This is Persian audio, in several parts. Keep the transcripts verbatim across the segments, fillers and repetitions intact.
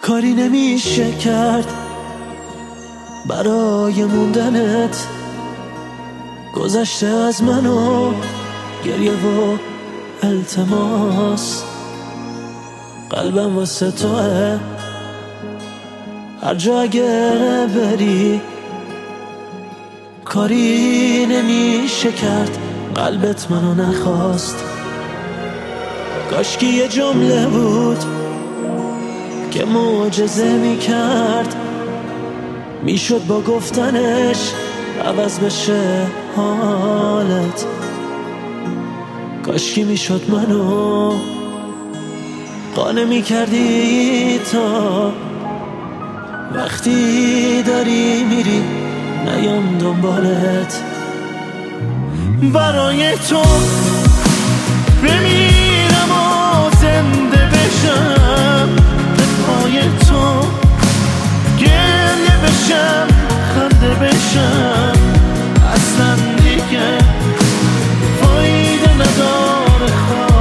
کاری نمیشه کرد برای موندنت، گذشته از منو گریه و التماس. قلبم واسه توه، هر جا اگه بری کاری نمیشه کرد، قلبت منو نخواست. کاشکی یه جمله بود که معجزه میکرد، میشد با گفتنش عوض بشه حالت. کاشکی میشد منو قانع میکردی تا وقتی داری میری نیام دنبالت. برای تو بمیرم و زنده بشم، به پای تو گریه بشم خنده بشم. اصلا دیگه فایده نداره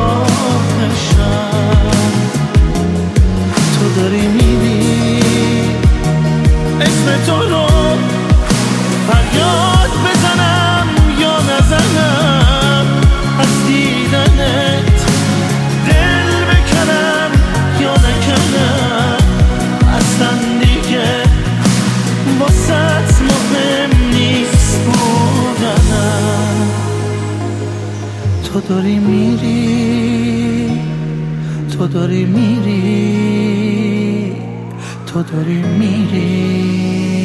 خواهشم. تو داری میری اسم تو رو فریاد بزنم یا نزنم، از دیدنت دل بکنم یا نکنم. اصلا دیگه واسط مهم نیست بودنم. تو داری میری، تو داری میری، تو داری میری.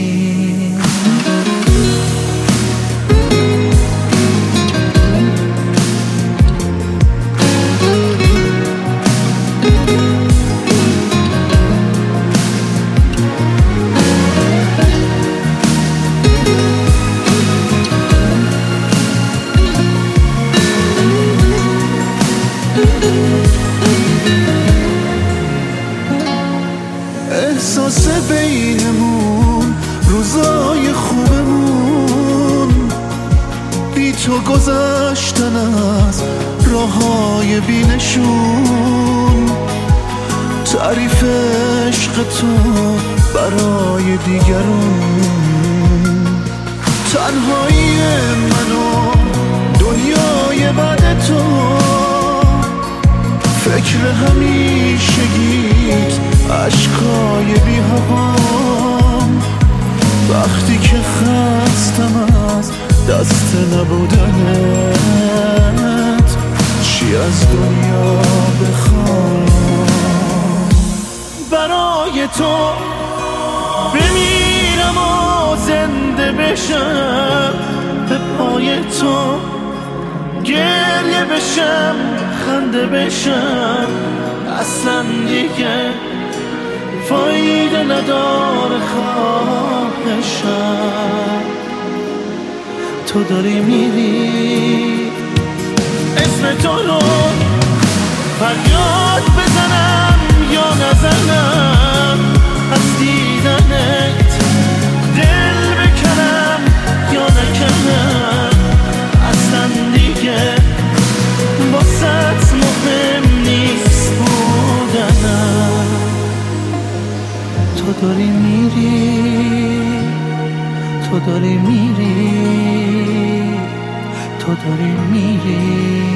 احساس بینمون روزای خوبمون، بی تو گذشتن از راههای بینشون. تعریف عشق تو برای دیگرون، تنهایی منو دنیای بعد تو. فکر همیشگیت عشقای بی هوام، وقتی که خستم از دست نبودنت. چی از دنیا بخوام؟ برای تو بمیرم و زنده بشم، به پای تو گریه بشم خنده بشم. اصلا دیگه فایده نداره خواهشم. تو داری میری اسم تو رو فریاد بزنم یا نزنم، از دیدنت دل بکنم یا نکنم. اصلا دیگه واسط مهم نیست بودنم. تو داری میری، تو داری میری، تو داری میری.